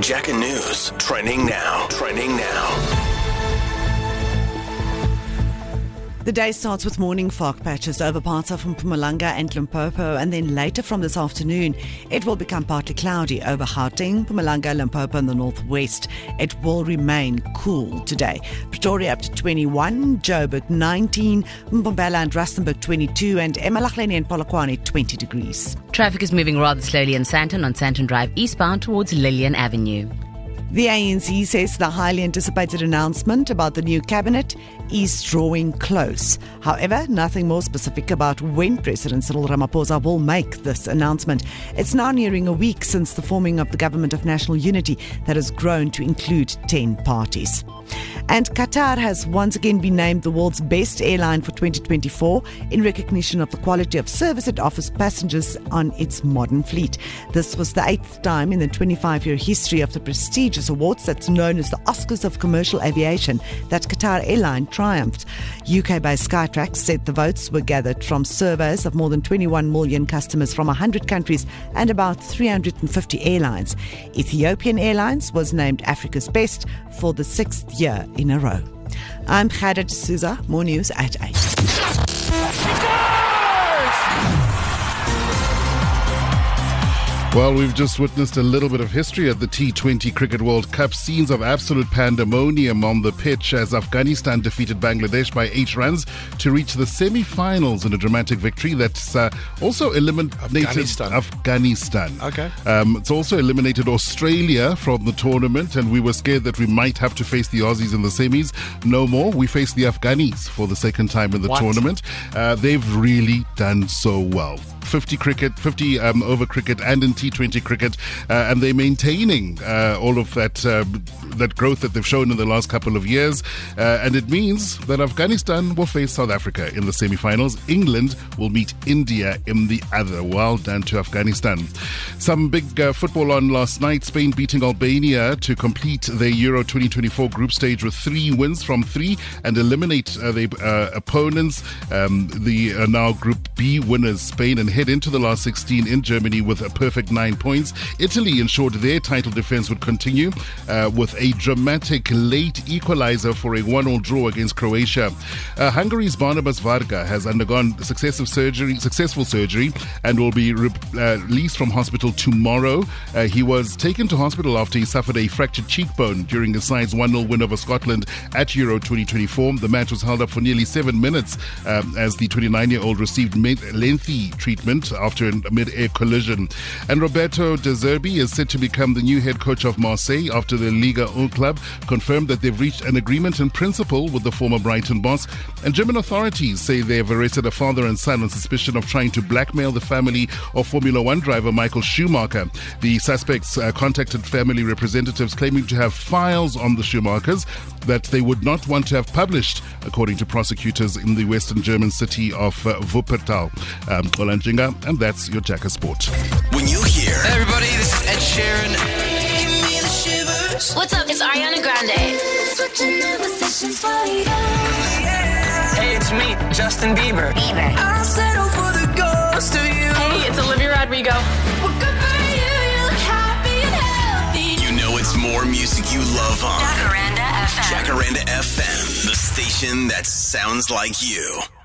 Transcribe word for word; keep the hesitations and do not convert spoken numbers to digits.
Jacka News. Trending now. Trending now. The day starts with morning fog patches over parts of Mpumalanga and Limpopo, and then later from this afternoon, it will become partly cloudy over Gauteng, Mpumalanga, Limpopo and the northwest. It will remain cool today. Pretoria up to twenty-one, Joburg nineteen, Mbombela and Rustenburg twenty-two, and Emalakhleni and Polokwane twenty degrees. Traffic is moving rather slowly in Sandton on Sandton Drive eastbound towards Lillian Avenue. The A N C says the highly anticipated announcement about the new cabinet is drawing close. However, nothing more specific about when President Cyril Ramaphosa will make this announcement. It's now nearing a week since the forming of the Government of National Unity that has grown to include ten parties. And Qatar has once again been named the world's best airline for twenty twenty-four in recognition of the quality of service it offers passengers on its modern fleet. This was the eighth time in the twenty-five-year history of the prestigious awards that's known as the Oscars of Commercial Aviation that Qatar Airline triumphed. U K-based Skytrax said the votes were gathered from surveys of more than twenty-one million customers from one hundred countries and about three hundred fifty airlines. Ethiopian Airlines was named Africa's best for the sixth year in a row. I'm Khadija D'Souza. More news at eight. Well, we've just witnessed a little bit of history at the T twenty Cricket World Cup. Scenes of absolute pandemonium on the pitch as Afghanistan defeated Bangladesh by eight runs to reach the semi-finals in a dramatic victory that's uh, also eliminated Afghanistan. Afghanistan. Okay. Um, it's also eliminated Australia from the tournament, and we were scared that we might have to face the Aussies in the semis. No more. We face the Afghanis for the second time in the What? tournament. Uh, they've really done so well. fifty cricket, fifty um, over cricket and in T twenty cricket, uh, and they're maintaining uh, all of that uh, that growth that they've shown in the last couple of years, uh, and it means that Afghanistan will face South Africa in the semi-finals. England will meet India in the other. Well done to Afghanistan. Some big uh, football on last night. Spain beating Albania to complete their Euro twenty twenty-four group stage with three wins from three and eliminate uh, their uh, opponents. Um, the uh, now Group B winners, Spain, and head into the last sixteen in Germany with a perfect nine points. Italy ensured their title defense would continue uh, with a dramatic late equalizer for a one-all draw against Croatia. Uh, Hungary's Barnabas Varga has undergone successive surgery, successful surgery and will be re- uh, released from hospital tomorrow. Uh, he was taken to hospital after he suffered a fractured cheekbone during the side's one-nil win over Scotland at Euro twenty twenty-four. The match was held up for nearly seven minutes um, as the twenty-nine-year-old received lengthy treatment after a mid-air collision. And Roberto De Zerbi is set to become the new head coach of Marseille after the Liga one club confirmed that they've reached an agreement in principle with the former Brighton boss. And German authorities say they have arrested a father and son on suspicion of trying to blackmail the family of Formula One driver Michael Schumacher. The suspects uh, contacted family representatives claiming to have files on the Schumachers that they would not want to have published, according to prosecutors in the western German city of uh, Wuppertal. Um, Olanjinga, and that's your Jacka Sport. When you hear... Hey everybody, this is Ed Sheeran. Give me the shivers. What's up? It's Ariana Grande. Hey, it's me, Justin Bieber. Bieber. I'll settle for the ghost of you. Hey, it's Olivia Rodrigo. Well, good for you, you look happy and healthy. You know it's more music you love on Jacaranda F M. Jacaranda F M, the station that sounds like you.